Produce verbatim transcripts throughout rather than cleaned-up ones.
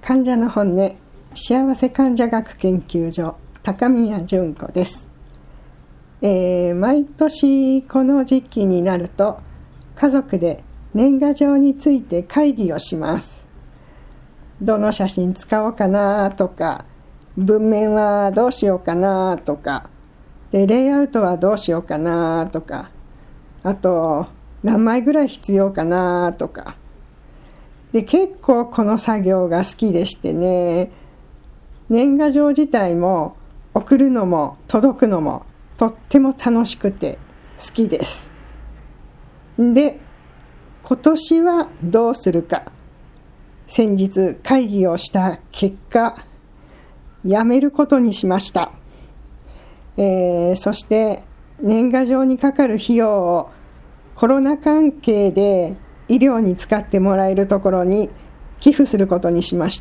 患者の本音、幸せ患者学研究所高宮純子です。えー、毎年この時期になると家族で年賀状について会議をします。どの写真使おうかなとか、文面はどうしようかなとか、でレイアウトはどうしようかなとか、あと何枚ぐらい必要かなとか。で結構この作業が好きでしてね、年賀状自体も送るのも届くのもとっても楽しくて好きです。で、今年はどうするか、先日会議をした結果、やめることにしました。えー、そして年賀状にかかる費用をコロナ関係で医療に使ってもらえるところに寄付することにしました。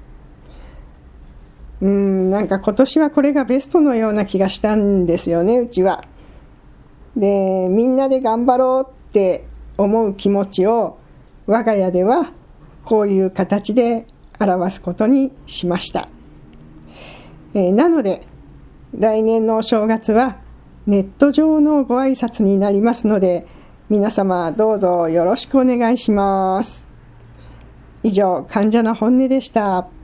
うーん、なんか今年はこれがベストのような気がしたんですよね、うちは。で、みんなで頑張ろうって思う気持ちを我が家ではこういう形で表すことにしました。えー、なので来年のお正月はネット上のご挨拶になりますので、皆様どうぞよろしくお願いします。以上、患者の本音でした。